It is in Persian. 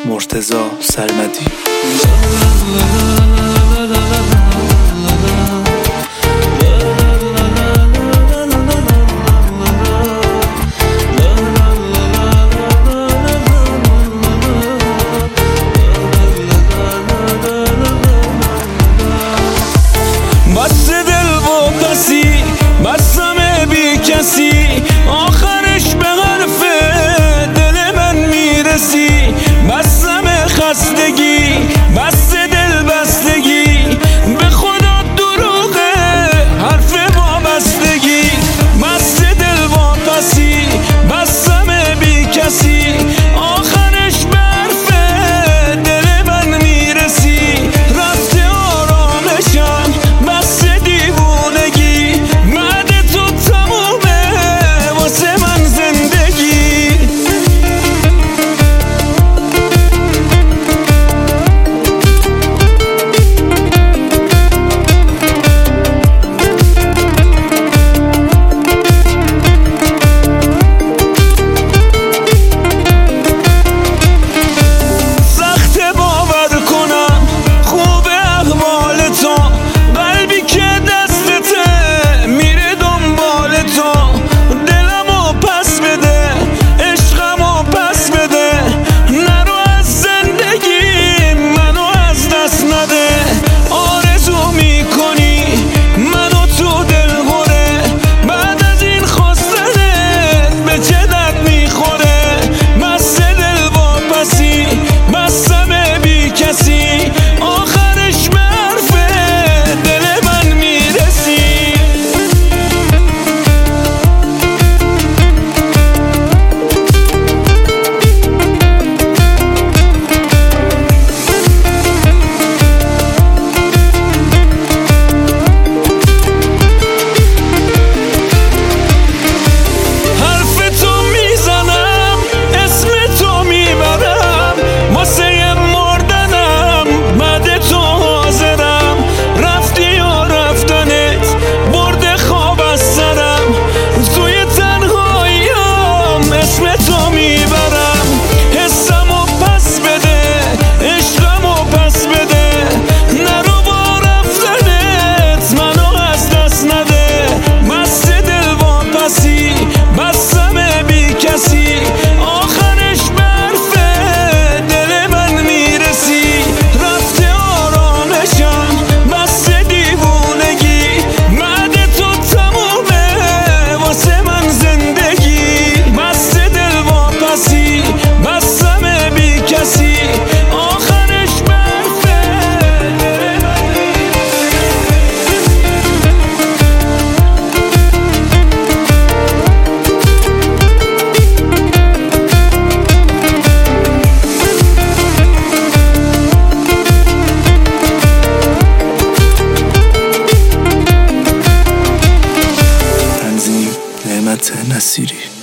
مرتضی سرمدی. بس دل و پسی بستم بی کسی، آخرش به حرف دل من میرسی. بستم خستگی بس دل بستگی، به خدا دروغه حرف وابستگی. بس دل و پسی بستم بی کسی، آخرش به حرف دل من میرسی. رفته آرامشم بس دیوونگی، بعد تو تمومه واسه من زندگی. نعمت نصیری.